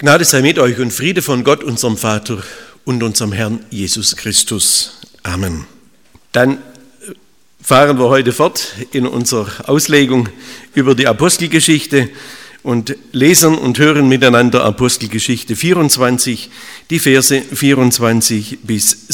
Gnade sei mit euch und Friede von Gott, unserem Vater und unserem Herrn Jesus Christus. Amen. Dann fahren wir heute fort in unserer Auslegung über die Apostelgeschichte und lesen und hören miteinander Apostelgeschichte 24, die Verse 24 bis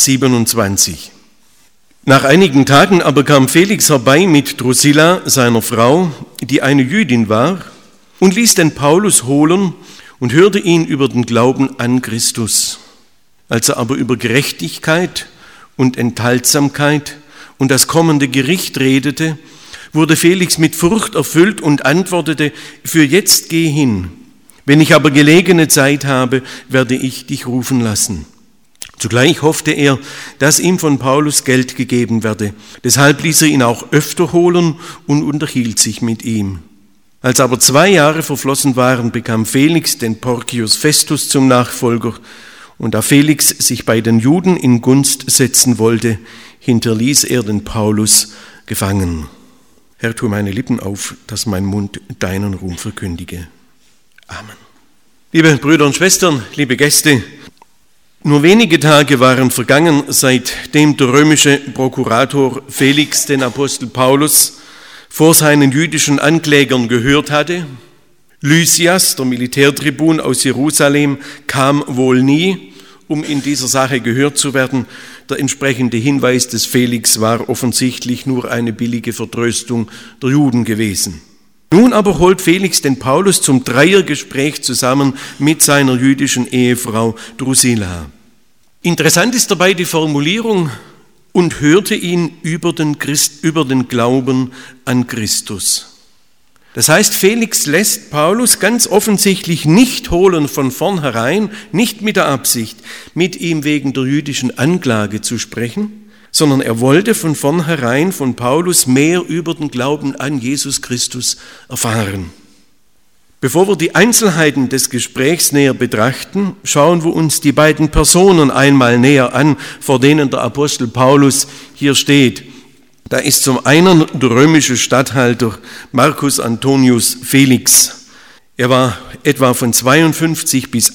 27. Nach einigen Tagen aber kam Felix herbei mit Drusilla, seiner Frau, die eine Jüdin war, und ließ den Paulus holen und hörte ihn über den Glauben an Christus. Als er aber über Gerechtigkeit und Enthaltsamkeit und das kommende Gericht redete, wurde Felix mit Furcht erfüllt und antwortete: Für jetzt geh hin. Wenn ich aber gelegene Zeit habe, werde ich dich rufen lassen. Zugleich hoffte er, dass ihm von Paulus Geld gegeben werde. Deshalb ließ er ihn auch öfter holen und unterhielt sich mit ihm. Als aber 2 Jahre verflossen waren, bekam Felix den Porcius Festus zum Nachfolger. Und da Felix sich bei den Juden in Gunst setzen wollte, hinterließ er den Paulus gefangen. Herr, tu meine Lippen auf, dass mein Mund deinen Ruhm verkündige. Amen. Liebe Brüder und Schwestern, liebe Gäste, nur wenige Tage waren vergangen, seitdem der römische Prokurator Felix den Apostel Paulus vor seinen jüdischen Anklägern gehört hatte. Lysias, der Militärtribun aus Jerusalem, kam wohl nie, um in dieser Sache gehört zu werden. Der entsprechende Hinweis des Felix war offensichtlich nur eine billige Vertröstung der Juden gewesen. Nun aber holt Felix den Paulus zum Dreiergespräch zusammen mit seiner jüdischen Ehefrau Drusilla. Interessant ist dabei die Formulierung: und hörte ihn über den Glauben an Christus. Das heißt, Felix lässt Paulus ganz offensichtlich nicht holen von vornherein, nicht mit der Absicht, mit ihm wegen der jüdischen Anklage zu sprechen, sondern er wollte von vornherein von Paulus mehr über den Glauben an Jesus Christus erfahren. Bevor wir die Einzelheiten des Gesprächs näher betrachten, schauen wir uns die beiden Personen einmal näher an, vor denen der Apostel Paulus hier steht. Da ist zum einen der römische Statthalter Marcus Antonius Felix. Er war etwa von 52 bis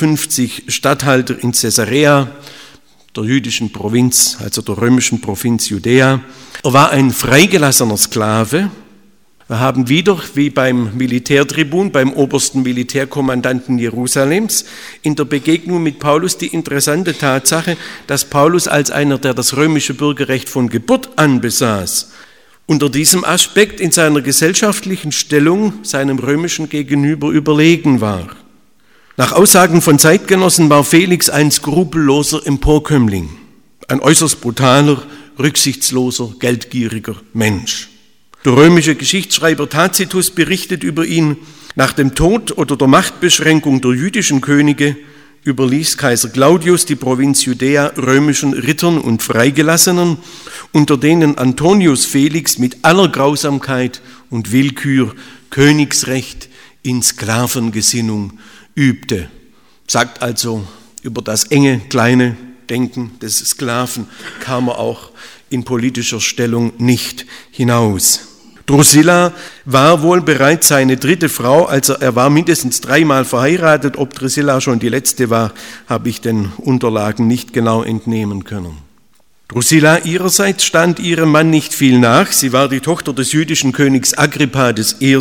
58 Statthalter in Caesarea, der jüdischen Provinz, also der römischen Provinz Judäa. Er war ein freigelassener Sklave. Wir haben wieder, wie beim Militärtribun, beim obersten Militärkommandanten Jerusalems, in der Begegnung mit Paulus die interessante Tatsache, dass Paulus als einer, der das römische Bürgerrecht von Geburt an besaß, unter diesem Aspekt in seiner gesellschaftlichen Stellung seinem römischen Gegenüber überlegen war. Nach Aussagen von Zeitgenossen war Felix ein skrupelloser Emporkömmling, ein äußerst brutaler, rücksichtsloser, geldgieriger Mensch. Der römische Geschichtsschreiber Tacitus berichtet über ihn: Nach dem Tod oder der Machtbeschränkung der jüdischen Könige überließ Kaiser Claudius die Provinz Judäa römischen Rittern und Freigelassenen, unter denen Antonius Felix mit aller Grausamkeit und Willkür Königsrecht in Sklavengesinnung übte. Sagt also, über das enge, kleine Denken des Sklaven kam er auch in politischer Stellung nicht hinaus. Drusilla war wohl bereits seine 3. Frau, also er war mindestens 3-mal verheiratet. Ob Drusilla schon die letzte war, habe ich den Unterlagen nicht genau entnehmen können. Drusilla ihrerseits stand ihrem Mann nicht viel nach. Sie war die Tochter des jüdischen Königs Agrippa I.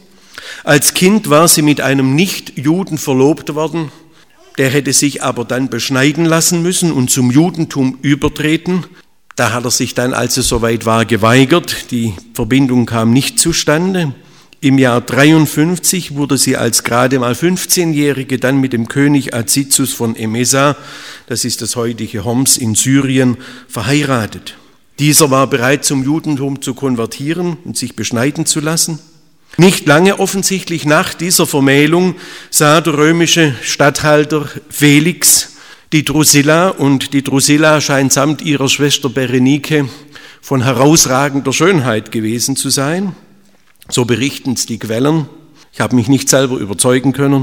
Als Kind war sie mit einem Nicht-Juden verlobt worden. Der hätte sich aber dann beschneiden lassen müssen und zum Judentum übertreten. Da hat er sich dann, als es soweit war, geweigert. Die Verbindung kam nicht zustande. Im Jahr 53 wurde sie als gerade mal 15-Jährige dann mit dem König Azizus von Emesa, das ist das heutige Homs in Syrien, verheiratet. Dieser war bereit, zum Judentum zu konvertieren und sich beschneiden zu lassen. Nicht lange offensichtlich nach dieser Vermählung sah der römische Statthalter Felix die Drusilla, und die Drusilla scheint samt ihrer Schwester Berenike von herausragender Schönheit gewesen zu sein. So berichten es die Quellen. Ich habe mich nicht selber überzeugen können.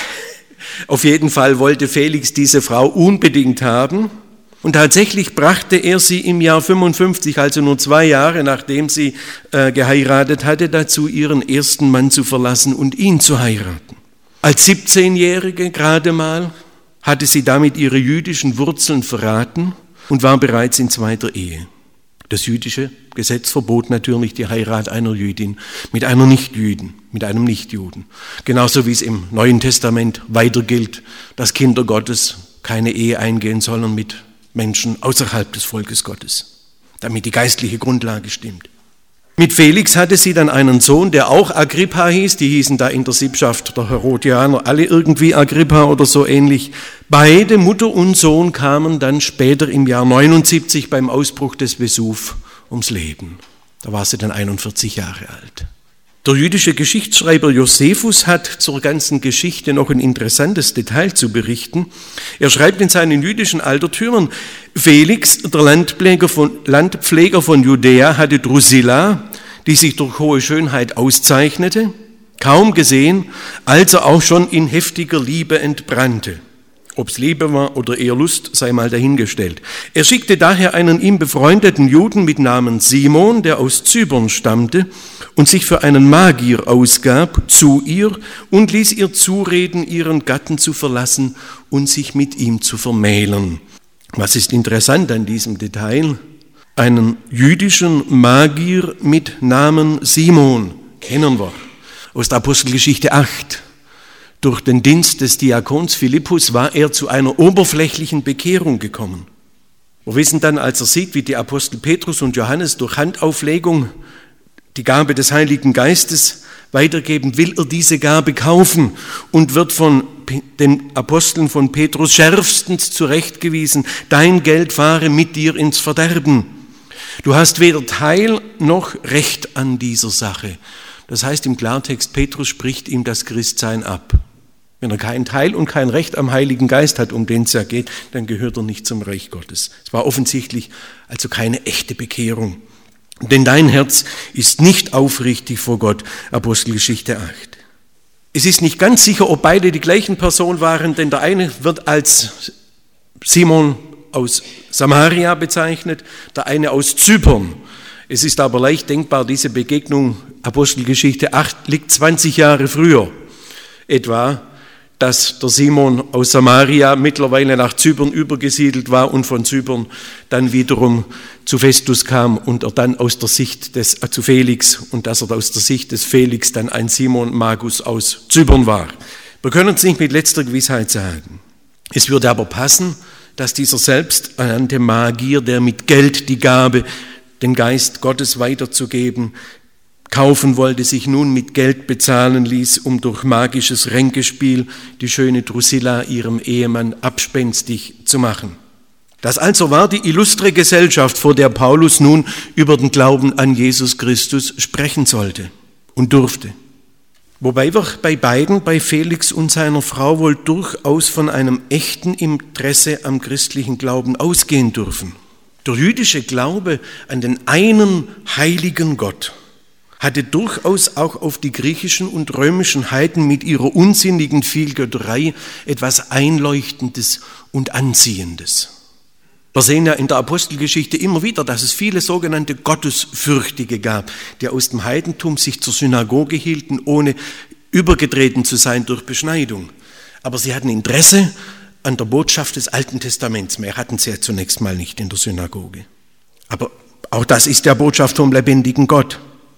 Auf jeden Fall wollte Felix diese Frau unbedingt haben. Und tatsächlich brachte er sie im Jahr 55, also nur 2 Jahre nachdem sie geheiratet hatte, dazu, ihren ersten Mann zu verlassen und ihn zu heiraten. Als 17-Jährige gerade mal hatte sie damit ihre jüdischen Wurzeln verraten und war bereits in zweiter Ehe. Das jüdische Gesetz verbot natürlich die Heirat einer Jüdin mit einer Nichtjüdin, mit einem Nichtjuden. Genauso wie es im Neuen Testament weiter gilt, dass Kinder Gottes keine Ehe eingehen sollen mit Menschen außerhalb des Volkes Gottes, damit die geistliche Grundlage stimmt. Mit Felix hatte sie dann einen Sohn, der auch Agrippa hieß. Die hießen da in der Sippschaft der Herodianer alle irgendwie Agrippa oder so ähnlich. Beide, Mutter und Sohn, kamen dann später im Jahr 79 beim Ausbruch des Vesuv ums Leben. Da war sie dann 41 Jahre alt. Der jüdische Geschichtsschreiber Josephus hat zur ganzen Geschichte noch ein interessantes Detail zu berichten. Er schreibt in seinen jüdischen Altertümern, Felix, der Landpfleger von Judäa, hatte Drusilla, die sich durch hohe Schönheit auszeichnete, kaum gesehen, als er auch schon in heftiger Liebe entbrannte. Ob es Liebe war oder eher Lust, sei mal dahingestellt. Er schickte daher einen ihm befreundeten Juden mit Namen Simon, der aus Zypern stammte und sich für einen Magier ausgab, zu ihr und ließ ihr zureden, ihren Gatten zu verlassen und sich mit ihm zu vermählen. Was ist interessant an diesem Detail? Einen jüdischen Magier mit Namen Simon kennen wir aus der Apostelgeschichte 8. Durch den Dienst des Diakons Philippus war er zu einer oberflächlichen Bekehrung gekommen. Wir wissen dann, als er sieht, wie die Apostel Petrus und Johannes durch Handauflegung die Gabe des Heiligen Geistes weitergeben, will er diese Gabe kaufen und wird von den Aposteln von Petrus schärfstens zurechtgewiesen, dein Geld fahre mit dir ins Verderben. Du hast weder Teil noch Recht an dieser Sache. Das heißt im Klartext, Petrus spricht ihm das Christsein ab. Wenn er keinen Teil und kein Recht am Heiligen Geist hat, um den es ja geht, dann gehört er nicht zum Reich Gottes. Es war offensichtlich also keine echte Bekehrung. Denn dein Herz ist nicht aufrichtig vor Gott, Apostelgeschichte 8. Es ist nicht ganz sicher, ob beide die gleichen Person waren, denn der eine wird als Simon aus Samaria bezeichnet, der eine aus Zypern. Es ist aber leicht denkbar, diese Begegnung, Apostelgeschichte 8, liegt 20 Jahre früher etwa, dass der Simon aus Samaria mittlerweile nach Zypern übergesiedelt war und von Zypern dann wiederum zu Festus kam und er dann aus der Sicht zu Felix und dass er aus der Sicht des Felix dann ein Simon Magus aus Zypern war. Wir können es nicht mit letzter Gewissheit sagen. Es würde aber passen, dass dieser selbsternannte Magier, der mit Geld die Gabe, den Geist Gottes weiterzugeben, kaufen wollte, sich nun mit Geld bezahlen ließ, um durch magisches Ränkespiel die schöne Drusilla ihrem Ehemann abspenstig zu machen. Das also war die illustre Gesellschaft, vor der Paulus nun über den Glauben an Jesus Christus sprechen sollte und durfte. Wobei wir bei beiden, bei Felix und seiner Frau, wohl durchaus von einem echten Interesse am christlichen Glauben ausgehen dürfen. Der jüdische Glaube an den einen heiligen Gott hatte durchaus auch auf die griechischen und römischen Heiden mit ihrer unsinnigen Vielgötterei etwas Einleuchtendes und Anziehendes. Wir sehen ja in der Apostelgeschichte immer wieder, dass es viele sogenannte Gottesfürchtige gab, die aus dem Heidentum sich zur Synagoge hielten, ohne übergetreten zu sein durch Beschneidung. Aber sie hatten Interesse an der Botschaft des Alten Testaments. Mehr hatten sie ja zunächst mal nicht in der Synagoge. Aber auch das ist der Botschaft vom lebendigen Gott.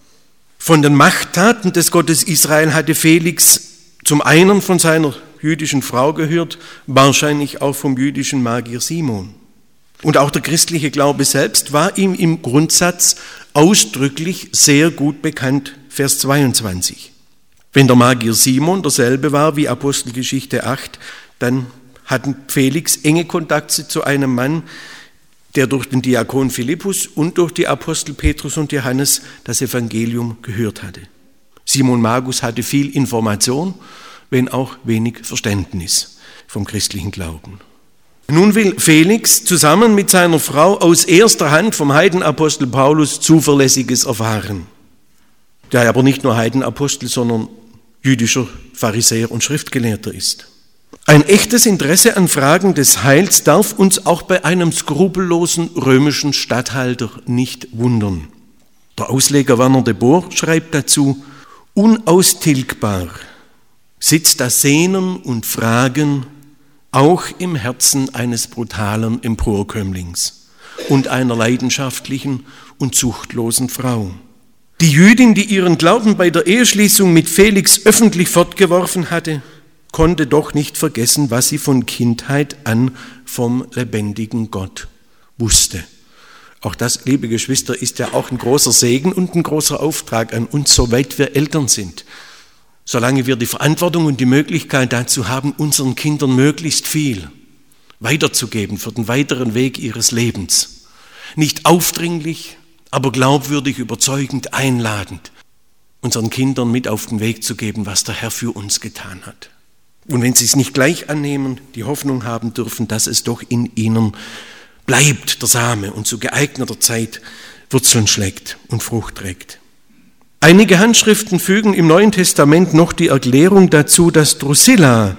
Von den Machttaten des Gottes Israel hatte Felix zum einen von seiner jüdischen Frau gehört, wahrscheinlich auch vom jüdischen Magier Simon. Und auch der christliche Glaube selbst war ihm im Grundsatz ausdrücklich sehr gut bekannt, Vers 22. Wenn der Magier Simon derselbe war wie Apostelgeschichte 8, dann hatten Felix enge Kontakte zu einem Mann, der durch den Diakon Philippus und durch die Apostel Petrus und Johannes das Evangelium gehört hatte. Simon Magus hatte viel Information, wenn auch wenig Verständnis vom christlichen Glauben. Nun will Felix zusammen mit seiner Frau aus erster Hand vom Heidenapostel Paulus Zuverlässiges erfahren, der aber nicht nur Heidenapostel, sondern jüdischer Pharisäer und Schriftgelehrter ist. Ein echtes Interesse an Fragen des Heils darf uns auch bei einem skrupellosen römischen Statthalter nicht wundern. Der Ausleger Werner de Boer schreibt dazu, unaustilgbar sitzt das Sehnen und Fragen auch im Herzen eines brutalen Emporkömmlings und einer leidenschaftlichen und zuchtlosen Frau. Die Jüdin, die ihren Glauben bei der Eheschließung mit Felix öffentlich fortgeworfen hatte, konnte doch nicht vergessen, was sie von Kindheit an vom lebendigen Gott wusste. Auch das, liebe Geschwister, ist ja auch ein großer Segen und ein großer Auftrag an uns, soweit wir Eltern sind. Solange wir die Verantwortung und die Möglichkeit dazu haben, unseren Kindern möglichst viel weiterzugeben für den weiteren Weg ihres Lebens. Nicht aufdringlich, aber glaubwürdig, überzeugend, einladend, unseren Kindern mit auf den Weg zu geben, was der Herr für uns getan hat. Und wenn sie es nicht gleich annehmen, die Hoffnung haben dürfen, dass es doch in ihnen bleibt, der Same, und zu geeigneter Zeit Wurzeln schlägt und Frucht trägt. Einige Handschriften fügen im Neuen Testament noch die Erklärung dazu, dass Drusilla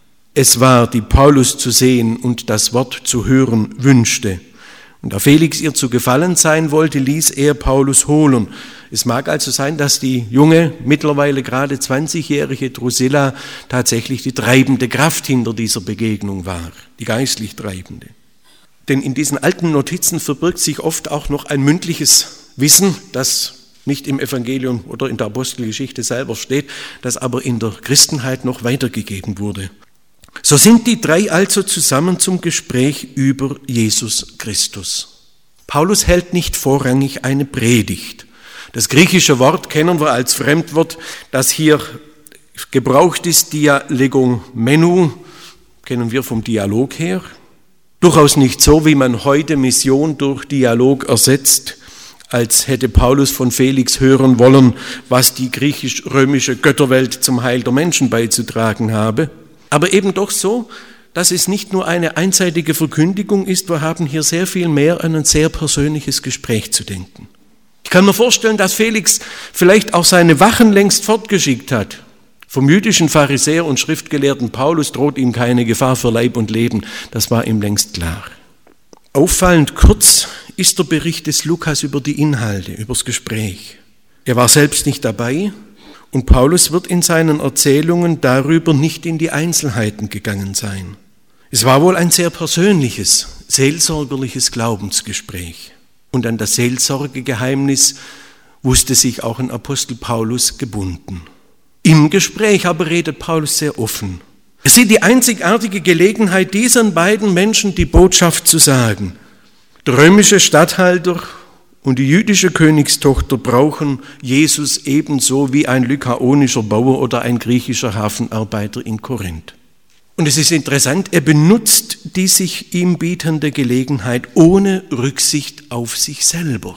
es war, die Paulus zu sehen und das Wort zu hören wünschte. Und da Felix ihr zu gefallen sein wollte, ließ er Paulus holen. Es mag also sein, dass die junge, mittlerweile gerade 20-jährige Drusilla tatsächlich die treibende Kraft hinter dieser Begegnung war, die geistlich treibende. Denn in diesen alten Notizen verbirgt sich oft auch noch ein mündliches Wissen, das nicht im Evangelium oder in der Apostelgeschichte selber steht, das aber in der Christenheit noch weitergegeben wurde. So sind die drei also zusammen zum Gespräch über Jesus Christus. Paulus hält nicht vorrangig eine Predigt. Das griechische Wort kennen wir als Fremdwort, das hier gebraucht ist, dialegomenu, kennen wir vom Dialog her. Durchaus nicht so, wie man heute Mission durch Dialog ersetzt, als hätte Paulus von Felix hören wollen, was die griechisch-römische Götterwelt zum Heil der Menschen beizutragen habe. Aber eben doch so, dass es nicht nur eine einseitige Verkündigung ist, wir haben hier sehr viel mehr an ein sehr persönliches Gespräch zu denken. Ich kann mir vorstellen, dass Felix vielleicht auch seine Wachen längst fortgeschickt hat. Vom jüdischen Pharisäer und Schriftgelehrten Paulus droht ihm keine Gefahr für Leib und Leben, das war ihm längst klar. Auffallend kurz ist der Bericht des Lukas über die Inhalte, über das Gespräch. Er war selbst nicht dabei und Paulus wird in seinen Erzählungen darüber nicht in die Einzelheiten gegangen sein. Es war wohl ein sehr persönliches, seelsorgerliches Glaubensgespräch. Und an das Seelsorgegeheimnis wusste sich auch ein Apostel Paulus gebunden. Im Gespräch aber redet Paulus sehr offen. Er sieht die einzigartige Gelegenheit, diesen beiden Menschen die Botschaft zu sagen. Der römische Statthalter und die jüdische Königstochter brauchen Jesus ebenso wie ein lykaonischer Bauer oder ein griechischer Hafenarbeiter in Korinth. Und es ist interessant, er benutzt die sich ihm bietende Gelegenheit ohne Rücksicht auf sich selber.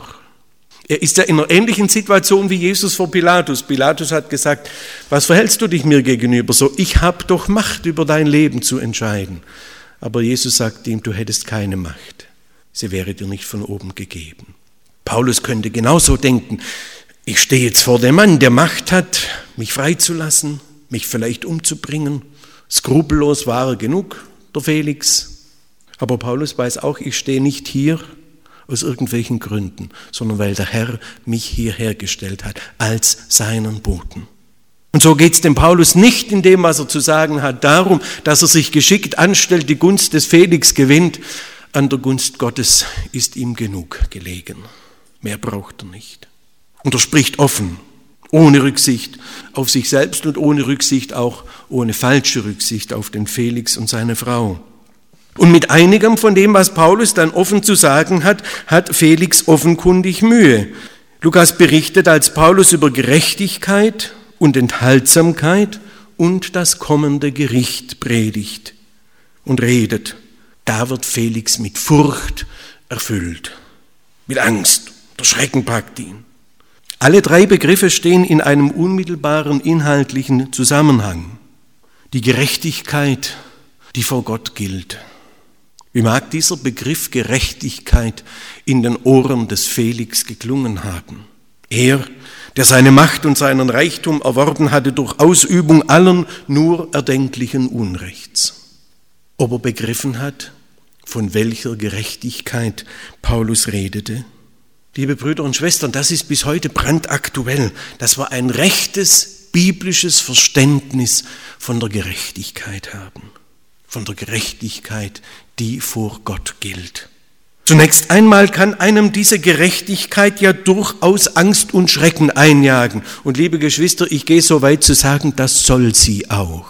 Er ist ja in einer ähnlichen Situation wie Jesus vor Pilatus. Pilatus hat gesagt, was verhältst du dich mir gegenüber so? Ich habe doch Macht, über dein Leben zu entscheiden. Aber Jesus sagt ihm, du hättest keine Macht. Sie wäre dir nicht von oben gegeben. Paulus könnte genauso denken, ich stehe jetzt vor dem Mann, der Macht hat, mich freizulassen, mich vielleicht umzubringen. Skrupellos war er genug, der Felix. Aber Paulus weiß auch, ich stehe nicht hier aus irgendwelchen Gründen, sondern weil der Herr mich hierher gestellt hat, als seinen Boten. Und so geht es dem Paulus nicht in dem, was er zu sagen hat, darum, dass er sich geschickt anstellt, die Gunst des Felix gewinnt. An der Gunst Gottes ist ihm genug gelegen. Mehr braucht er nicht. Und er spricht offen, ohne Rücksicht auf sich selbst und ohne Rücksicht auch ohne falsche Rücksicht auf den Felix und seine Frau. Und mit einigem von dem, was Paulus dann offen zu sagen hat, hat Felix offenkundig Mühe. Lukas berichtet, als Paulus über Gerechtigkeit und Enthaltsamkeit und das kommende Gericht predigt und redet. Da wird Felix mit Furcht erfüllt, mit Angst, der Schrecken packt ihn. Alle drei Begriffe stehen in einem unmittelbaren inhaltlichen Zusammenhang. Die Gerechtigkeit, die vor Gott gilt. Wie mag dieser Begriff Gerechtigkeit in den Ohren des Felix geklungen haben? Er, der seine Macht und seinen Reichtum erworben hatte durch Ausübung allen nur erdenklichen Unrechts. Ob er begriffen hat, von welcher Gerechtigkeit Paulus redete? Liebe Brüder und Schwestern, das ist bis heute brandaktuell. Das war ein rechtes biblisches Verständnis von der Gerechtigkeit haben. Von der Gerechtigkeit, die vor Gott gilt. Zunächst einmal kann einem diese Gerechtigkeit ja durchaus Angst und Schrecken einjagen. Und liebe Geschwister, ich gehe so weit zu sagen, das soll sie auch.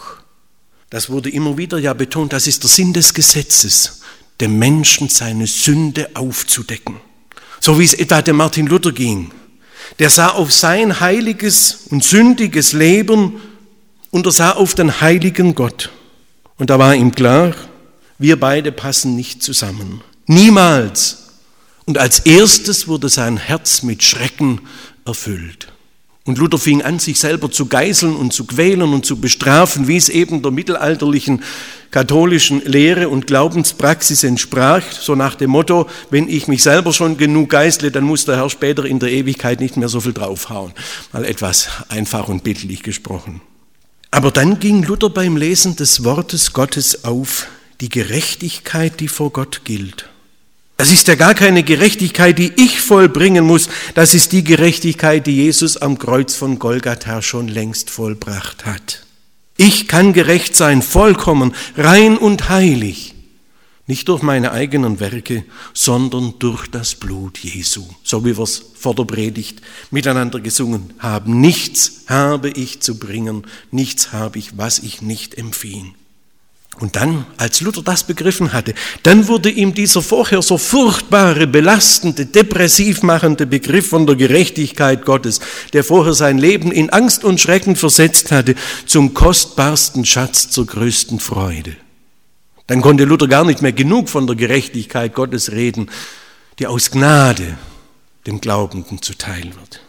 Das wurde immer wieder ja betont, das ist der Sinn des Gesetzes, dem Menschen seine Sünde aufzudecken. So wie es etwa dem Martin Luther ging. Der sah auf sein heiliges und sündiges Leben und er sah auf den heiligen Gott. Und da war ihm klar, wir beide passen nicht zusammen. Niemals. Und als erstes wurde sein Herz mit Schrecken erfüllt. Und Luther fing an, sich selber zu geißeln und zu quälen und zu bestrafen, wie es eben der mittelalterlichen katholischen Lehre und Glaubenspraxis entsprach, so nach dem Motto, wenn ich mich selber schon genug geißle, dann muss der Herr später in der Ewigkeit nicht mehr so viel draufhauen. Mal etwas einfach und bildlich gesprochen. Aber dann ging Luther beim Lesen des Wortes Gottes auf, die Gerechtigkeit, die vor Gott gilt. Das ist ja gar keine Gerechtigkeit, die ich vollbringen muss. Das ist die Gerechtigkeit, die Jesus am Kreuz von Golgatha schon längst vollbracht hat. Ich kann gerecht sein, vollkommen, rein und heilig. Nicht durch meine eigenen Werke, sondern durch das Blut Jesu. So wie wir es vor der Predigt miteinander gesungen haben. Nichts habe ich zu bringen, nichts habe ich, was ich nicht empfing. Und dann, als Luther das begriffen hatte, dann wurde ihm dieser vorher so furchtbare, belastende, depressiv machende Begriff von der Gerechtigkeit Gottes, der vorher sein Leben in Angst und Schrecken versetzt hatte, zum kostbarsten Schatz, zur größten Freude. Dann konnte Luther gar nicht mehr genug von der Gerechtigkeit Gottes reden, die aus Gnade dem Glaubenden zuteil wird.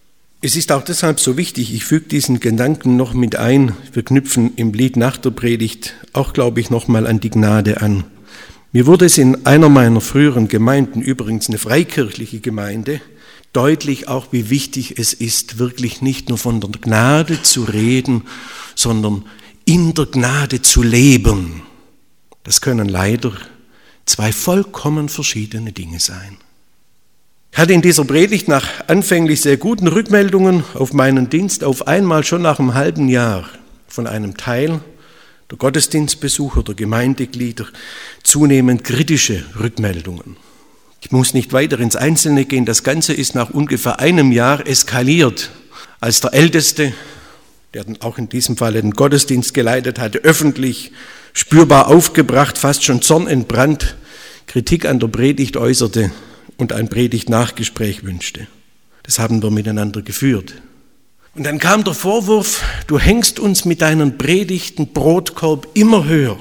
Es ist auch deshalb so wichtig, ich füge diesen Gedanken noch mit ein, wir knüpfen im Lied nach der Predigt auch, glaube ich, nochmal an die Gnade an. Mir wurde es in einer meiner früheren Gemeinden, übrigens eine freikirchliche Gemeinde, deutlich auch, wie wichtig es ist, wirklich nicht nur von der Gnade zu reden, sondern in der Gnade zu leben. Das können leider zwei vollkommen verschiedene Dinge sein. Ich hatte in dieser Predigt nach anfänglich sehr guten Rückmeldungen auf meinen Dienst auf einmal schon nach einem halben Jahr von einem Teil der Gottesdienstbesucher, der Gemeindeglieder, zunehmend kritische Rückmeldungen. Ich muss nicht weiter ins Einzelne gehen, das Ganze ist nach ungefähr einem Jahr eskaliert, als der Älteste, der dann auch in diesem Fall den Gottesdienst geleitet hatte, öffentlich, spürbar aufgebracht, fast schon zornentbrannt, Kritik an der Predigt äußerte und ein Predigt-Nachgespräch wünschte. Das haben wir miteinander geführt. Und dann kam der Vorwurf, du hängst uns mit deinen Predigten Brotkorb immer höher.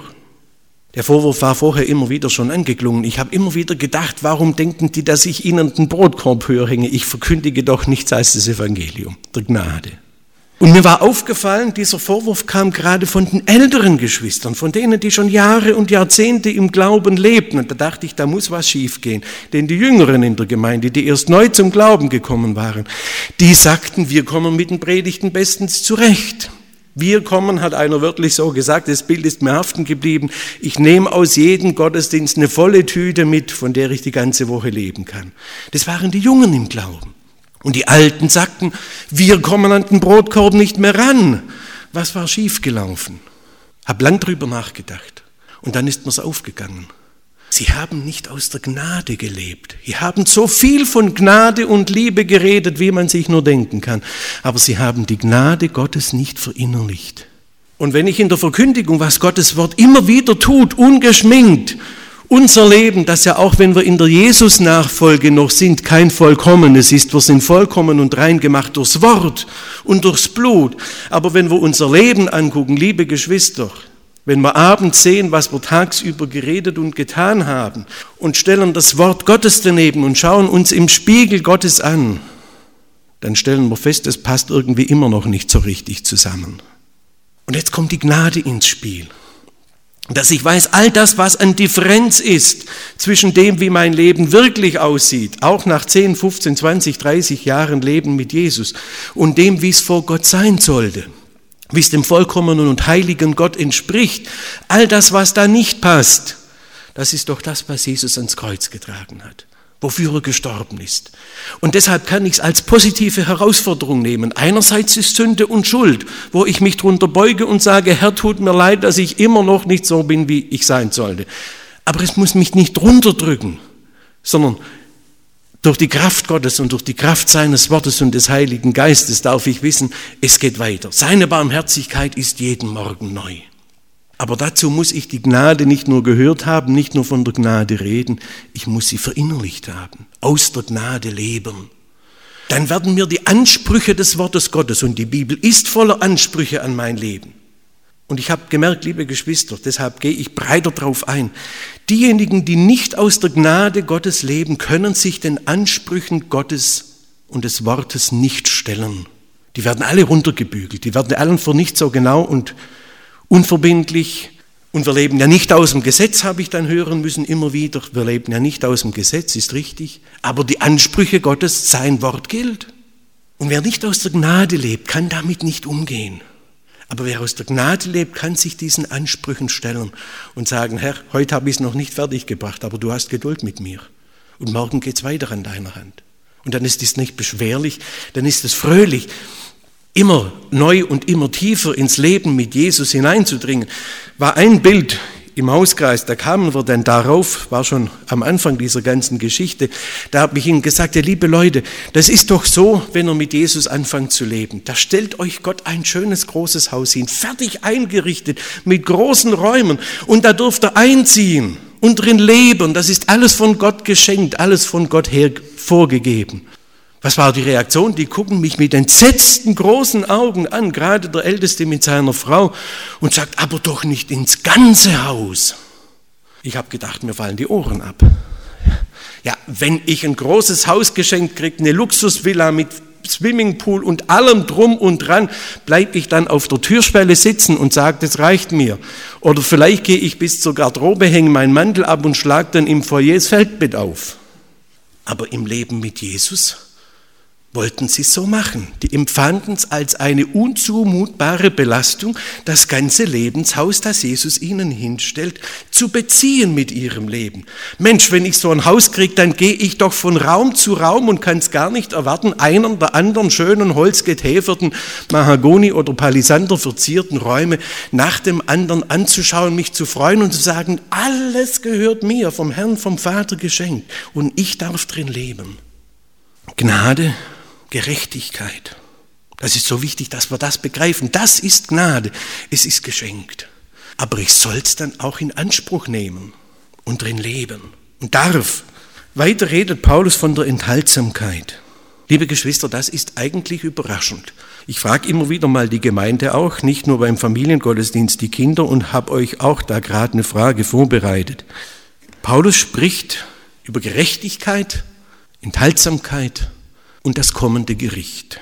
Der Vorwurf war vorher immer wieder schon angeklungen. Ich habe immer wieder gedacht, warum denken die, dass ich ihnen den Brotkorb höher hänge? Ich verkündige doch nichts als das Evangelium der Gnade. Und mir war aufgefallen, dieser Vorwurf kam gerade von den älteren Geschwistern, von denen, die schon Jahre und Jahrzehnte im Glauben lebten. Und da dachte ich, da muss was schiefgehen. Denn die Jüngeren in der Gemeinde, die erst neu zum Glauben gekommen waren, die sagten, wir kommen mit den Predigten bestens zurecht. Wir kommen, hat einer wörtlich so gesagt, das Bild ist mir haften geblieben, ich nehme aus jedem Gottesdienst eine volle Tüte mit, von der ich die ganze Woche leben kann. Das waren die Jungen im Glauben. Und die Alten sagten, wir kommen an den Brotkorb nicht mehr ran. Was war schiefgelaufen? Hab lang drüber nachgedacht. Und dann ist mir's aufgegangen. Sie haben nicht aus der Gnade gelebt. Sie haben so viel von Gnade und Liebe geredet, wie man sich nur denken kann. Aber sie haben die Gnade Gottes nicht verinnerlicht. Und wenn ich in der Verkündigung, was Gottes Wort immer wieder tut, ungeschminkt, unser Leben, das ja auch, wenn wir in der Jesus-Nachfolge noch sind, kein vollkommenes ist. Wir sind vollkommen und rein gemacht durchs Wort und durchs Blut. Aber wenn wir unser Leben angucken, liebe Geschwister, wenn wir abends sehen, was wir tagsüber geredet und getan haben und stellen das Wort Gottes daneben und schauen uns im Spiegel Gottes an, dann stellen wir fest, es passt irgendwie immer noch nicht so richtig zusammen. Und jetzt kommt die Gnade ins Spiel. Dass ich weiß, all das, was an Differenz ist zwischen dem, wie mein Leben wirklich aussieht, auch nach 10, 15, 20, 30 Jahren Leben mit Jesus und dem, wie es vor Gott sein sollte, wie es dem vollkommenen und heiligen Gott entspricht, all das, was da nicht passt, das ist doch das, was Jesus ans Kreuz getragen hat. wofür er gestorben ist. Und deshalb kann ich es als positive Herausforderung nehmen. Einerseits ist Sünde und Schuld, wo ich mich drunter beuge und sage, Herr, tut mir leid, dass ich immer noch nicht so bin, wie ich sein sollte. Aber es muss mich nicht runterdrücken, sondern durch die Kraft Gottes und durch die Kraft seines Wortes und des Heiligen Geistes darf ich wissen, es geht weiter. Seine Barmherzigkeit ist jeden Morgen neu. Aber dazu muss ich die Gnade nicht nur gehört haben, nicht nur von der Gnade reden, ich muss sie verinnerlicht haben, aus der Gnade leben. Dann werden mir die Ansprüche des Wortes Gottes, und die Bibel ist voller Ansprüche an mein Leben. Und ich habe gemerkt, liebe Geschwister, deshalb gehe ich breiter drauf ein, diejenigen, die nicht aus der Gnade Gottes leben, können sich den Ansprüchen Gottes und des Wortes nicht stellen. Die werden alle runtergebügelt, die werden allen für nicht so genau und unverbindlich. Und wir leben ja nicht aus dem Gesetz, habe ich dann hören müssen, immer wieder. Wir leben ja nicht aus dem Gesetz, ist richtig. Aber die Ansprüche Gottes, sein Wort gilt. Und wer nicht aus der Gnade lebt, kann damit nicht umgehen. Aber wer aus der Gnade lebt, kann sich diesen Ansprüchen stellen und sagen, Herr, heute habe ich es noch nicht fertig gebracht, aber du hast Geduld mit mir. Und morgen geht es weiter an deiner Hand. Und dann ist es nicht beschwerlich, dann ist es fröhlich, immer neu und immer tiefer ins Leben mit Jesus hineinzudringen. War ein Bild im Hauskreis, da kamen wir dann darauf, war schon am Anfang dieser ganzen Geschichte, da habe ich ihnen gesagt, ja liebe Leute, das ist doch so, wenn ihr mit Jesus anfangt zu leben. Da stellt euch Gott ein schönes, großes Haus hin, fertig eingerichtet, mit großen Räumen, und da dürft ihr einziehen und drin leben. Das ist alles von Gott geschenkt, alles von Gott her vorgegeben. Was war die Reaktion? Die gucken mich mit entsetzten großen Augen an, gerade der Älteste mit seiner Frau, und sagt, aber doch nicht ins ganze Haus. Ich habe gedacht, mir fallen die Ohren ab. Ja, wenn ich ein großes Haus geschenkt kriege, eine Luxusvilla mit Swimmingpool und allem drum und dran, bleibe ich dann auf der Türschwelle sitzen und sage, das reicht mir. Oder vielleicht gehe ich bis zur Garderobe, hänge meinen Mantel ab und schlage dann im Foyer das Feldbett auf. Aber im Leben mit Jesus wollten sie es so machen. Die empfanden es als eine unzumutbare Belastung, das ganze Lebenshaus, das Jesus ihnen hinstellt, zu beziehen mit ihrem Leben. Mensch, wenn ich so ein Haus kriege, dann gehe ich doch von Raum zu Raum und kann es gar nicht erwarten, einen der anderen schönen holzgetäferten Mahagoni- oder Palisander verzierten Räume nach dem anderen anzuschauen, mich zu freuen und zu sagen, alles gehört mir, vom Herrn, vom Vater geschenkt, und ich darf drin leben. Gnade, Gerechtigkeit. Das ist so wichtig, dass wir das begreifen. Das ist Gnade. Es ist geschenkt. Aber ich soll es dann auch in Anspruch nehmen und drin leben und darf. Weiter redet Paulus von der Enthaltsamkeit. Liebe Geschwister, das ist eigentlich überraschend. Ich frage immer wieder mal die Gemeinde auch, nicht nur beim Familiengottesdienst die Kinder, und habe euch auch da gerade eine Frage vorbereitet. Paulus spricht über Gerechtigkeit, Enthaltsamkeit und das kommende Gericht.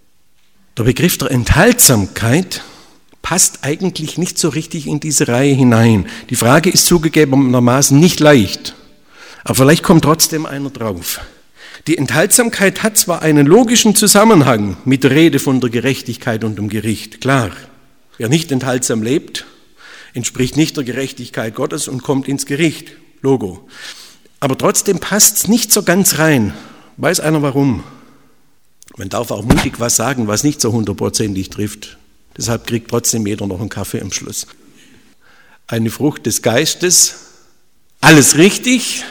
Der Begriff der Enthaltsamkeit passt eigentlich nicht so richtig in diese Reihe hinein. Die Frage ist zugegebenermaßen nicht leicht, aber vielleicht kommt trotzdem einer drauf. Die Enthaltsamkeit hat zwar einen logischen Zusammenhang mit der Rede von der Gerechtigkeit und dem Gericht, klar. Wer nicht enthaltsam lebt, entspricht nicht der Gerechtigkeit Gottes und kommt ins Gericht, Logo. Aber trotzdem passt es nicht so ganz rein. Weiß einer warum? Man darf auch mutig was sagen, was nicht so 100%ig trifft. Deshalb kriegt trotzdem jeder noch einen Kaffee am Schluss. Eine Frucht des Geistes. Alles richtig?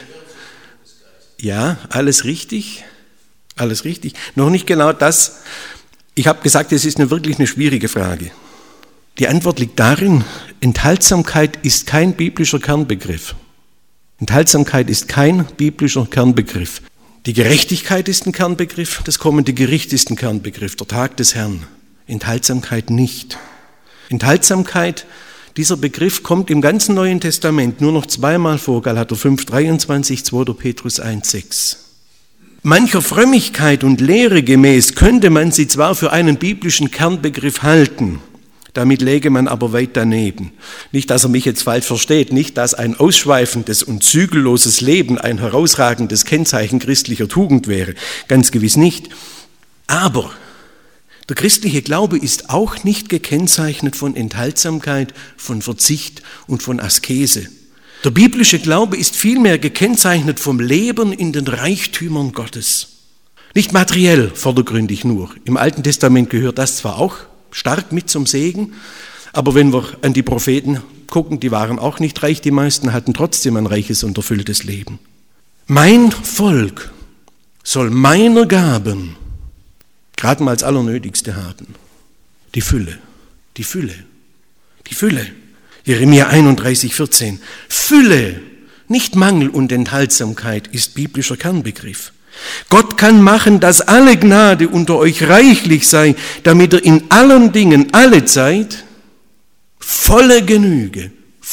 Ja, alles richtig. Alles richtig. Noch nicht genau das. Ich habe gesagt, es ist wirklich eine schwierige Frage. Die Antwort liegt darin, Enthaltsamkeit ist kein biblischer Kernbegriff. Enthaltsamkeit ist kein biblischer Kernbegriff. Die Gerechtigkeit ist ein Kernbegriff, das kommende Gericht ist ein Kernbegriff, der Tag des Herrn. Enthaltsamkeit nicht. Enthaltsamkeit, dieser Begriff kommt im ganzen Neuen Testament nur noch zweimal vor, Galater 5,23, 2. Petrus 1,6. Mancher Frömmigkeit und Lehre gemäß könnte man sie zwar für einen biblischen Kernbegriff halten, damit läge man aber weit daneben. Nicht, dass er mich jetzt falsch versteht, nicht, dass ein ausschweifendes und zügelloses Leben ein herausragendes Kennzeichen christlicher Tugend wäre, ganz gewiss nicht. Aber der christliche Glaube ist auch nicht gekennzeichnet von Enthaltsamkeit, von Verzicht und von Askese. Der biblische Glaube ist vielmehr gekennzeichnet vom Leben in den Reichtümern Gottes. Nicht materiell vordergründig nur. Im Alten Testament gehört das zwar auch stark mit zum Segen, aber wenn wir an die Propheten gucken, die waren auch nicht reich, die meisten hatten trotzdem ein reiches und erfülltes Leben. Mein Volk soll meiner Gaben gerade mal als Allernötigste haben. Die Fülle, die Fülle, die Fülle. Jeremia 31,14. Fülle, nicht Mangel und Enthaltsamkeit ist biblischer Kernbegriff. Gott kann machen, dass alle Gnade unter euch reichlich sei, damit ihr in allen Dingen, alle Zeit, volle Genüge,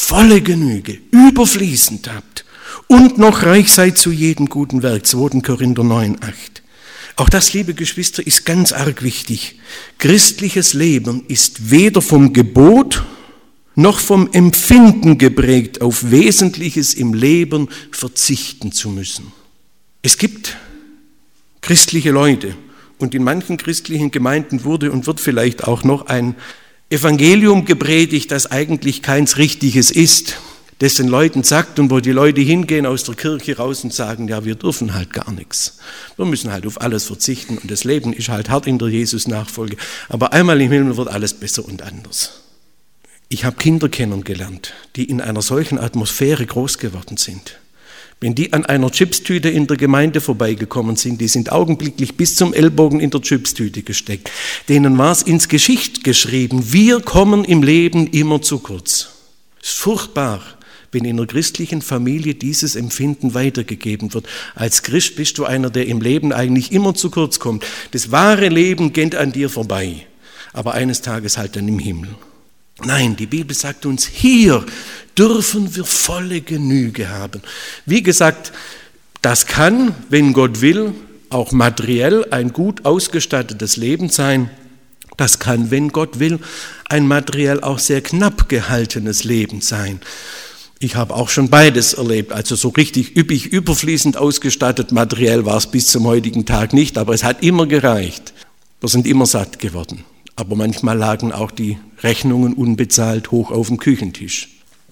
überfließend habt und noch reich seid zu jedem guten Werk. 2. Korinther 9,8. Auch das, liebe Geschwister, ist ganz arg wichtig. Christliches Leben ist weder vom Gebot noch vom Empfinden geprägt, auf Wesentliches im Leben verzichten zu müssen. Es gibt christliche Leute und in manchen christlichen Gemeinden wurde und wird vielleicht auch noch ein Evangelium gepredigt, das eigentlich keins Richtiges ist, das den Leuten sagt und wo die Leute hingehen aus der Kirche raus und sagen, ja, wir dürfen halt gar nichts. Wir müssen halt auf alles verzichten und das Leben ist halt hart in der Jesus-Nachfolge. Aber einmal im Himmel wird alles besser und anders. Ich habe Kinder kennengelernt, die in einer solchen Atmosphäre groß geworden sind. Wenn die an einer Chipstüte in der Gemeinde vorbeigekommen sind, die sind augenblicklich bis zum Ellbogen in der Chipstüte gesteckt. Denen war es ins Geschicht geschrieben, wir kommen im Leben immer zu kurz. Es ist furchtbar, wenn in einer christlichen Familie dieses Empfinden weitergegeben wird. Als Christ bist du einer, der im Leben eigentlich immer zu kurz kommt. Das wahre Leben geht an dir vorbei, aber eines Tages halt dann im Himmel. Nein, die Bibel sagt uns, hier dürfen wir volle Genüge haben. Wie gesagt, das kann, wenn Gott will, auch materiell ein gut ausgestattetes Leben sein. Das kann, wenn Gott will, ein materiell auch sehr knapp gehaltenes Leben sein. Ich habe auch schon beides erlebt, also so richtig üppig, überfließend ausgestattet materiell war es bis zum heutigen Tag nicht, aber es hat immer gereicht. Wir sind immer satt geworden. Aber manchmal lagen auch die Rechnungen unbezahlt hoch auf dem Küchentisch.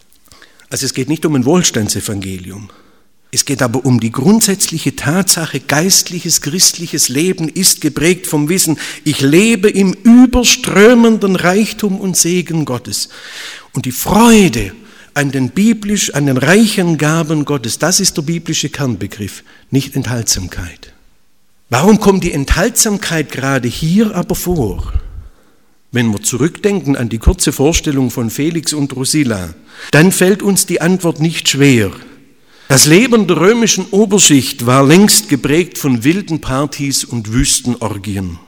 Also es geht nicht um ein Wohlstandsevangelium. Es geht aber um die grundsätzliche Tatsache, geistliches, christliches Leben ist geprägt vom Wissen, ich lebe im überströmenden Reichtum und Segen Gottes. Und die Freude an den reichen Gaben Gottes, das ist der biblische Kernbegriff, nicht Enthaltsamkeit. Warum kommt die Enthaltsamkeit gerade hier aber vor? Wenn wir zurückdenken an die kurze Vorstellung von Felix und Drusilla, dann fällt uns die Antwort nicht schwer. Das Leben der römischen Oberschicht war längst geprägt von wilden Partys und Wüstenorgien.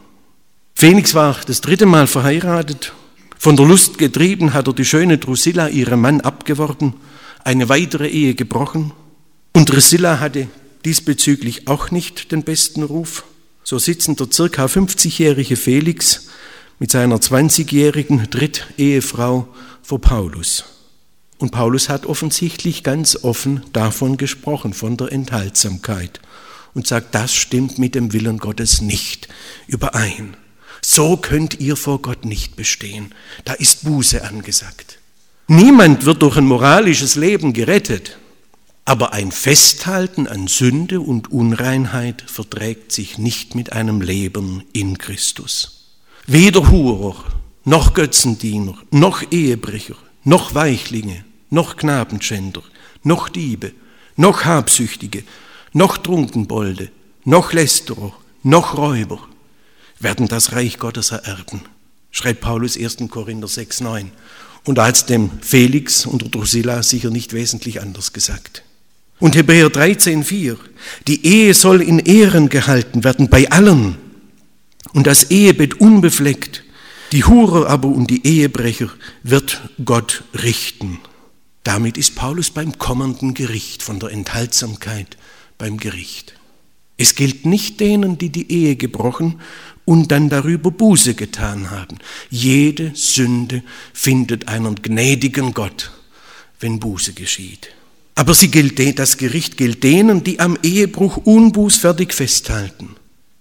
Felix war das 3. Mal verheiratet. Von der Lust getrieben hat er die schöne Drusilla ihrem Mann abgeworben, eine weitere Ehe gebrochen. Und Drusilla hatte diesbezüglich auch nicht den besten Ruf. So sitzend der ca. 50-jährige Felix mit seiner 20-jährigen Drittehefrau vor Paulus. Und Paulus hat offensichtlich ganz offen davon gesprochen, von der Enthaltsamkeit. Und sagt, das stimmt mit dem Willen Gottes nicht überein. So könnt ihr vor Gott nicht bestehen. Da ist Buße angesagt. Niemand wird durch ein moralisches Leben gerettet. Aber ein Festhalten an Sünde und Unreinheit verträgt sich nicht mit einem Leben in Christus. Weder Hurer, noch Götzendiener, noch Ehebrecher, noch Weichlinge, noch Knabenschänder, noch Diebe, noch Habsüchtige, noch Trunkenbolde, noch Lästerer, noch Räuber werden das Reich Gottes ererben, schreibt Paulus 1. Korinther 6,9. Und da hat es dem Felix und der Drusilla sicher nicht wesentlich anders gesagt. Und Hebräer 13,4, die Ehe soll in Ehren gehalten werden bei allen und das Ehebett unbefleckt. Die Hurer aber und die Ehebrecher wird Gott richten. Damit ist Paulus beim kommenden Gericht, von der Enthaltsamkeit beim Gericht. Es gilt nicht denen, die die Ehe gebrochen und dann darüber Buße getan haben. Jede Sünde findet einen gnädigen Gott, wenn Buße geschieht. Aber das Gericht gilt denen, die am Ehebruch unbußfertig festhalten.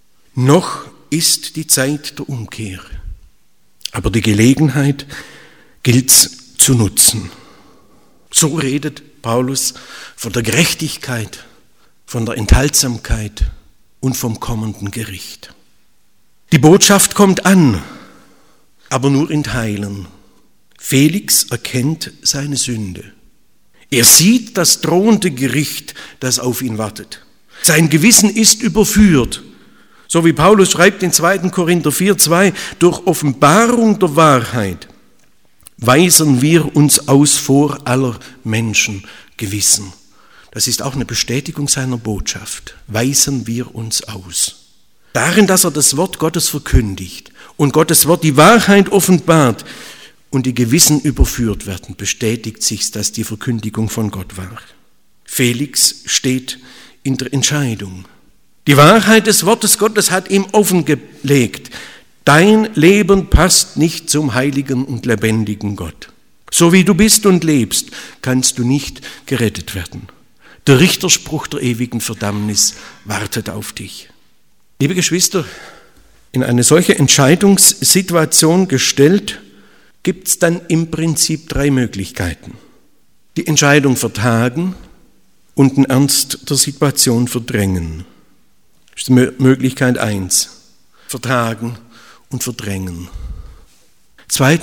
Noch ist die Zeit der Umkehr. Aber die Gelegenheit gilt's zu nutzen. So redet Paulus von der Gerechtigkeit, von der Enthaltsamkeit und vom kommenden Gericht. Die Botschaft kommt an, aber nur in Teilen. Felix erkennt seine Sünde. Er sieht das drohende Gericht, das auf ihn wartet. Sein Gewissen ist überführt. So wie Paulus schreibt in 2. Korinther 4,2, durch Offenbarung der Wahrheit weisen wir uns aus vor aller Menschen Gewissen. Das ist auch eine Bestätigung seiner Botschaft. Weisen wir uns aus. Darin, dass er das Wort Gottes verkündigt und Gottes Wort die Wahrheit offenbart und die Gewissen überführt werden, bestätigt sich, dass die Verkündigung von Gott war. Felix steht in der Entscheidung. Die Wahrheit des Wortes Gottes hat ihm offengelegt. Dein Leben passt nicht zum heiligen und lebendigen Gott. So wie du bist und lebst, kannst du nicht gerettet werden. Der Richterspruch der ewigen Verdammnis wartet auf dich. Liebe Geschwister, in eine solche Entscheidungssituation gestellt, gibt es dann im Prinzip 3 Möglichkeiten. Die Entscheidung vertagen und den Ernst der Situation verdrängen. Das ist Möglichkeit 1. Vertagen und verdrängen. 2.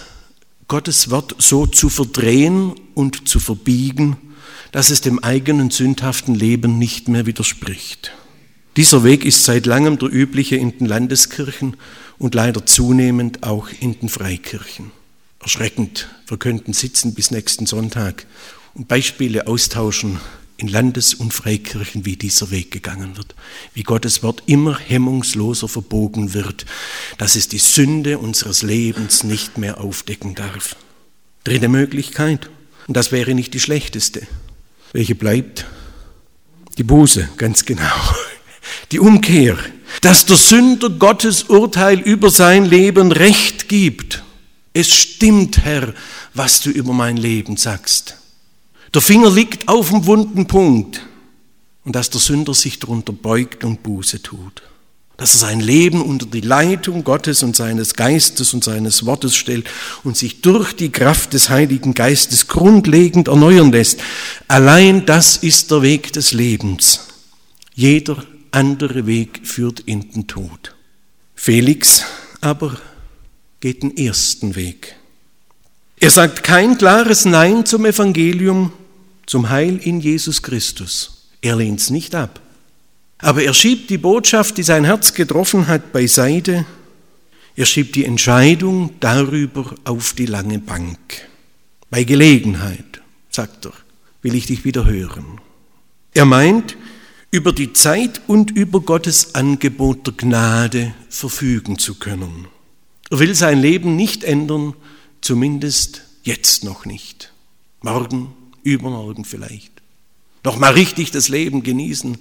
Gottes Wort so zu verdrehen und zu verbiegen, dass es dem eigenen sündhaften Leben nicht mehr widerspricht. Dieser Weg ist seit langem der übliche in den Landeskirchen und leider zunehmend auch in den Freikirchen. Erschreckend, wir könnten sitzen bis nächsten Sonntag und Beispiele austauschen in Landes- und Freikirchen, wie dieser Weg gegangen wird, wie Gottes Wort immer hemmungsloser verbogen wird, dass es die Sünde unseres Lebens nicht mehr aufdecken darf. 3. Möglichkeit, und das wäre nicht die schlechteste. Welche bleibt? Die Buße, ganz genau. Die Umkehr, dass der Sünder Gottes Urteil über sein Leben Recht gibt. Es stimmt, Herr, was du über mein Leben sagst. Der Finger liegt auf dem wunden Punkt und dass der Sünder sich darunter beugt und Buße tut. Dass er sein Leben unter die Leitung Gottes und seines Geistes und seines Wortes stellt und sich durch die Kraft des Heiligen Geistes grundlegend erneuern lässt. Allein das ist der Weg des Lebens. Jeder andere Weg führt in den Tod. Felix aber geht den ersten Weg. Er sagt kein klares Nein zum Evangelium, zum Heil in Jesus Christus. Er lehnt es nicht ab. Aber er schiebt die Botschaft, die sein Herz getroffen hat, beiseite. Er schiebt die Entscheidung darüber auf die lange Bank. Bei Gelegenheit, sagt er, will ich dich wieder hören. Er meint, über die Zeit und über Gottes Angebot der Gnade verfügen zu können. Er will sein Leben nicht ändern, zumindest jetzt noch nicht. Morgen, übermorgen vielleicht. Noch mal richtig das Leben genießen.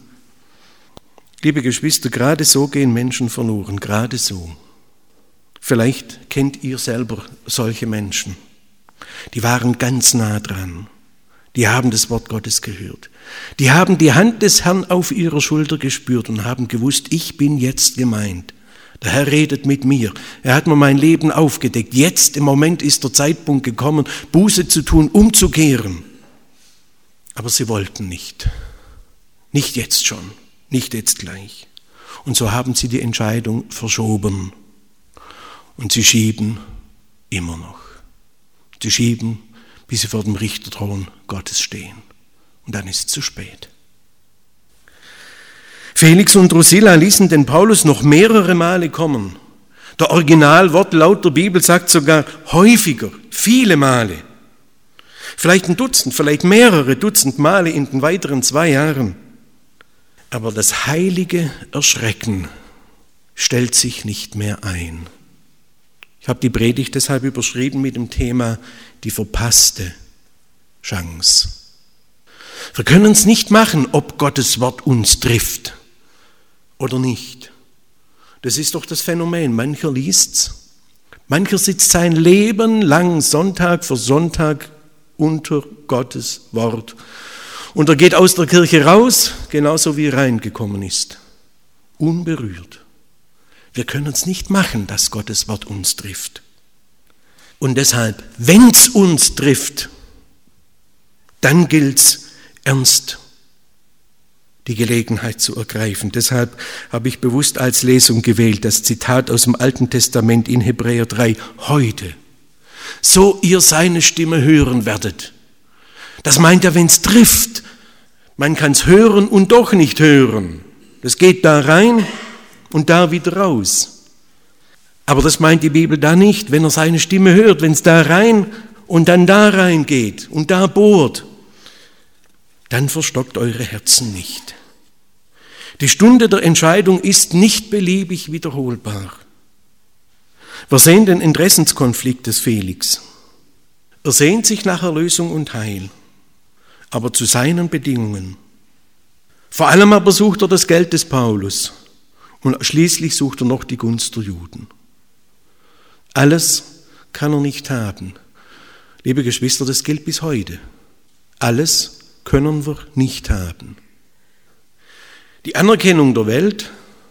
Liebe Geschwister, gerade so gehen Menschen verloren, gerade so. Vielleicht kennt ihr selber solche Menschen. Die waren ganz nah dran. Die haben das Wort Gottes gehört. Die haben die Hand des Herrn auf ihrer Schulter gespürt und haben gewusst, ich bin jetzt gemeint. Der Herr redet mit mir. Er hat mir mein Leben aufgedeckt. Jetzt im Moment ist der Zeitpunkt gekommen, Buße zu tun, umzukehren. Aber sie wollten nicht. Nicht jetzt schon. Nicht jetzt gleich. Und so haben sie die Entscheidung verschoben. Und sie schieben immer noch. Sie schieben, bis sie vor dem Richterthron Gottes stehen. Und dann ist es zu spät. Felix und Drusilla ließen den Paulus noch mehrere Male kommen. Der Originalwortlaut der Bibel sagt sogar häufiger, viele Male. Vielleicht ein Dutzend, vielleicht mehrere Dutzend Male in den weiteren 2 Jahren. Aber das heilige Erschrecken stellt sich nicht mehr ein. Ich habe die Predigt deshalb überschrieben mit dem Thema die verpasste Chance. Wir können es nicht machen, ob Gottes Wort uns trifft oder nicht. Das ist doch das Phänomen. Mancher liest's, mancher sitzt sein Leben lang Sonntag für Sonntag unter Gottes Wort. Und er geht aus der Kirche raus, genauso wie er reingekommen ist. Unberührt. Wir können es nicht machen, dass Gottes Wort uns trifft. Und deshalb, wenn es uns trifft, dann gilt's ernst, die Gelegenheit zu ergreifen. Deshalb habe ich bewusst als Lesung gewählt das Zitat aus dem Alten Testament in Hebräer 3. Heute, so ihr seine Stimme hören werdet. Das meint er, wenn es trifft. Man kann es hören und doch nicht hören. Das geht da rein und da wieder raus. Aber das meint die Bibel da nicht, wenn er seine Stimme hört, wenn es da rein und dann da rein geht und da bohrt. Dann verstockt eure Herzen nicht. Die Stunde der Entscheidung ist nicht beliebig wiederholbar. Wir sehen den Interessenskonflikt des Felix. Er sehnt sich nach Erlösung und Heil, aber zu seinen Bedingungen. Vor allem aber sucht er das Geld des Paulus und schließlich sucht er noch die Gunst der Juden. Alles kann er nicht haben. Liebe Geschwister, das gilt bis heute. Alles können wir nicht haben. Die Anerkennung der Welt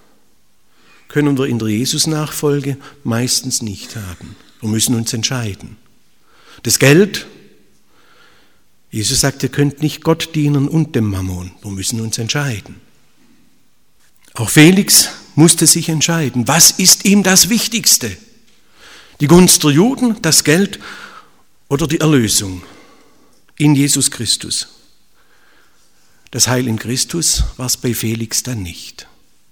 können wir in der Jesus-Nachfolge meistens nicht haben. Wir müssen uns entscheiden. Das Geld, Jesus sagt, ihr könnt nicht Gott dienen und dem Mammon. Wir müssen uns entscheiden. Auch Felix musste sich entscheiden. Was ist ihm das Wichtigste? Die Gunst der Juden, das Geld oder die Erlösung in Jesus Christus? Das Heil in Christus war es bei Felix dann nicht.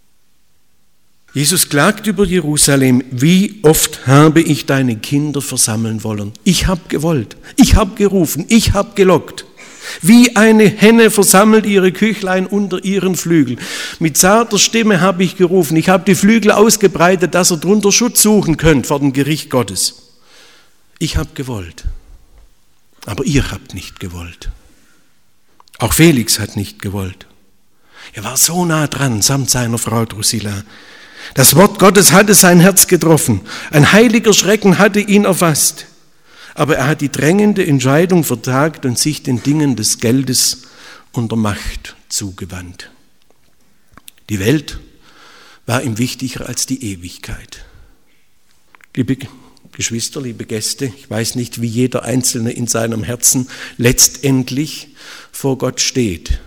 Jesus klagt über Jerusalem: Wie oft habe ich deine Kinder versammeln wollen? Ich habe gewollt, ich habe gerufen, ich habe gelockt. Wie eine Henne versammelt ihre Küchlein unter ihren Flügeln. Mit zarter Stimme habe ich gerufen, ich habe die Flügel ausgebreitet, dass ihr drunter Schutz suchen könnt vor dem Gericht Gottes. Ich habe gewollt, aber ihr habt nicht gewollt. Auch Felix hat nicht gewollt. Er war so nah dran, samt seiner Frau Drusilla. Das Wort Gottes hatte sein Herz getroffen. Ein heiliger Schrecken hatte ihn erfasst. Aber er hat die drängende Entscheidung vertagt und sich den Dingen des Geldes und der Macht zugewandt. Die Welt war ihm wichtiger als die Ewigkeit. Liebe Geschwister, liebe Gäste, ich weiß nicht, wie jeder Einzelne in seinem Herzen letztendlich vor Gott steht.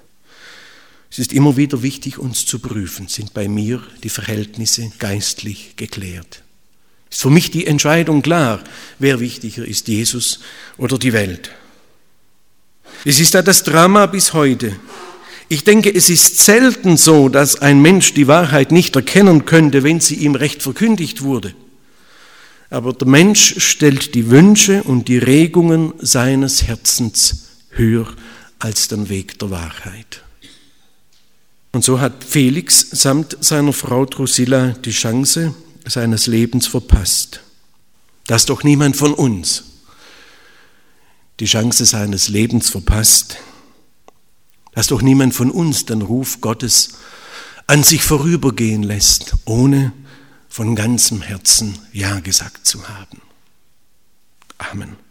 Es ist immer wieder wichtig, uns zu prüfen, sind bei mir die Verhältnisse geistlich geklärt? Ist für mich die Entscheidung klar, wer wichtiger ist, Jesus oder die Welt? Es ist ja das Drama bis heute. Ich denke, es ist selten so, dass ein Mensch die Wahrheit nicht erkennen könnte, wenn sie ihm recht verkündigt wurde. Aber der Mensch stellt die Wünsche und die Regungen seines Herzens höher als den Weg der Wahrheit. Und so hat Felix samt seiner Frau Drusilla die Chance seines Lebens verpasst. Dass doch niemand von uns die Chance seines Lebens verpasst. Dass doch niemand von uns den Ruf Gottes an sich vorübergehen lässt, ohne von ganzem Herzen Ja gesagt zu haben. Amen.